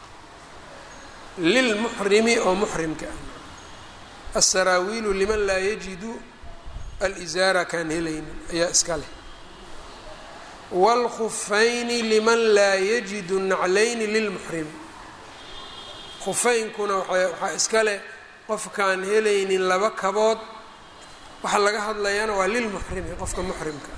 lilmuxrimi oo muxrimka ah asaraawiilu liman laa yajidu alizaara kaan helaynin ayaa iska leh wاlkhufayni liman laa yajidu naclayni lilmuxrimi khufaynkuna waxaa iska leh qofkaan helaynin laba kabood waxa laga hadlayana waa lilmuxrimi qofka muxrimka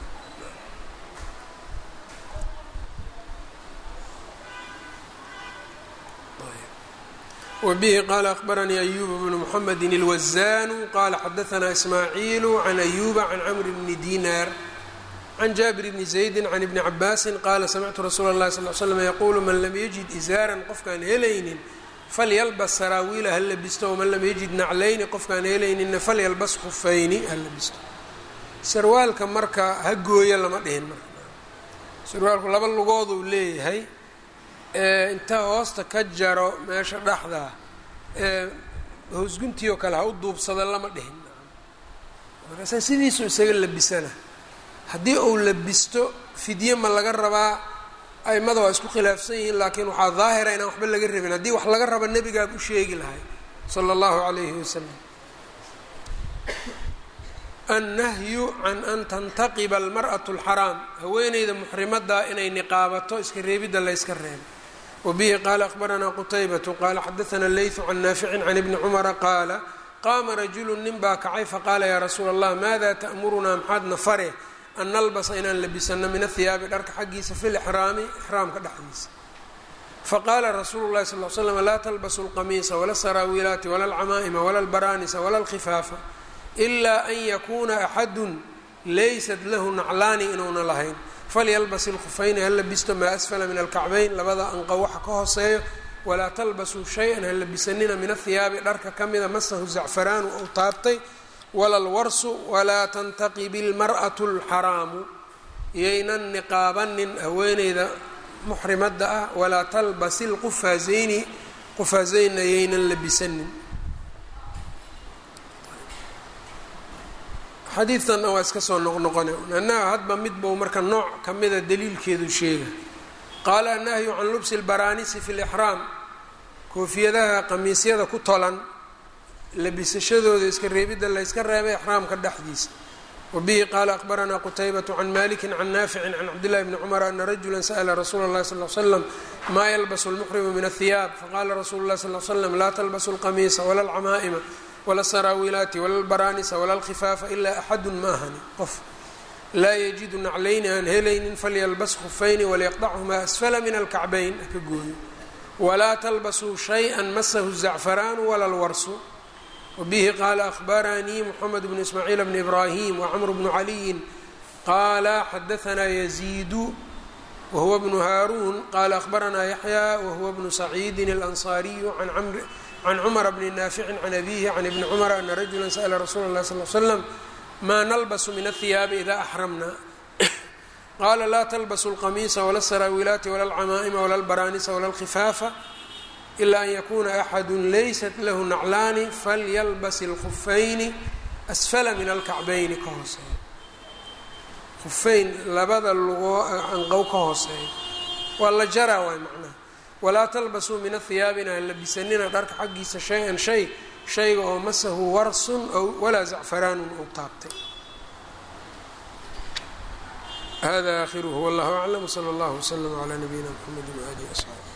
wbihi qaala akhbaranii ayuba bnu mxamedi اlwazanu qala xadaanaa ismaaciilu can ayuba can camri bni dinaar can jaabir bni zaydi can ibni cabaasin qaala samictu rasuula اllahi sal l slam yaquulu man lam yajid izaaran qofkaan helaynin falyalbas saraawiila ha labisto waman lam yajid naclayni qofkaan helayninna falyalbas khufayni ha labisto sarwaalka marka ha gooyo lama dhihin marka sarwaalku laba lugooduu leeyahay inta hoosta ka jaro meesha dhexdaa hoosguntii oo kale ha u duubsada lama dhihin markaasaa sidiisuu isaga labisana haddii uu labisto fidye ma laga rabaa aimada waa isku khilaafsan yihiin laakiin waxaa daahira inaan waxba laga rabin haddii wax laga raba nebigaab u sheegi lahay sala allahu calayhi wasalam annahyu can an tantaqiba almar'atu alxaraam haweeneyda muxrimaddaa inay niqaabato iska reebidda la yska reebo wabihi qaala akhbaranaa qutaybatu qaala xadaanaa leytu can naaficin can ibni cumara qaala qaama rajulu nin baa kacay faqaala yaa rasuula allah maada ta'murunaa maxaadna fare an nalbasa inaan labisano min athiyaabi dharka xaggiisa fi lixraami ixraamka dhexdiisa. faqaala rasuulu llahi sal l slam laa talbasu lqamiisa wala saraawiilaati wala alcamaa'ima wala albaraanisa wala alkhifaafa ilaa an yakuuna axadun laysat lahu naclaani inuuna lahayn falyalbas ilkhufayni ha labisto maa asfala min alkacbayn labada anqa waxa ka hooseeyo walaa talbasuu shay-an ha labisanina min athiyaabi dharka ka mida masahu zacfaraanu ou taabtay wala alwarsu walaa tantaqibi ilmar'atu alxaraamu yaynan niqaabanin haweeneyda muxrimadda ah walaa talbasi lqufaazayni qufaazaynna yaynan labisanin. xadiidtanna waa iska soo noqnoqone annaha hadba midbau marka nooc ka mida daliilkeedu sheega. qaala annahyu can lubsi lbaraanisi fi lixraam koofiyadaha qamiisyada ku tolan labisashadooda iska reebidda la yska reebay ixraamka dhexdiisa. wabihi qaala aqbaranaa qutaybatu can maliki can naaficin can cabdillahi bni cumar ana rajula sa'la rasuula اllahi sal l slam maa yalbasu lmuxrimu min ahiyaab faqala rasuulu llahi sal l slam laa talbasu lqamiisa wala alcamaa'ima wala saraawiilaati wala albaraanisa wala alkhifaafa ilaa axadun ma ahani qof laa yajidu naclayni aan helaynin falyalbas khufayni waliyaqdachumaa asfala min alkacbayn aka gooyo walaa talbasuu shay-an masahu zacfaraanu wala alwarsu. wabihi qaala ahbaranii moxamed bnu ismaaciil bni ibraahim wacamru bnu caliyin qaala xadahanaa yaziidu wahuwa bnu haaruun qaala ahbaranaa yaxya wahuwa bnu saciidin alansaariyu can cumara bni naaficin can abihi can ibni cumara ana rajula sa'la rasuula اllahi sal l slam maa nalbasu min athiyaabi idaa axramna qaala laa talbasu lqamiisa wala saraawiilaati wala alcamaa'ima wala albaraanisa wala alkhifaafa ilaa an yakuuna axadu laysat lahu naclaani falyalbas ilkhufayni asfala min alkacbayni ka hooseeya khufeyn labada lugoo anqow ka hooseeya waa la jaraa waay macnaha walaa talbasuu min ahiyaabina ha labisanina dharka xaggiisa shay-an shay shayga oo masahu warsun walaa zacfaraanun ou taabtay. hada aakhiruhu wallahu aclam wsala allahu wslama calaa nabiyina mxamedi waalihi wasaxbi.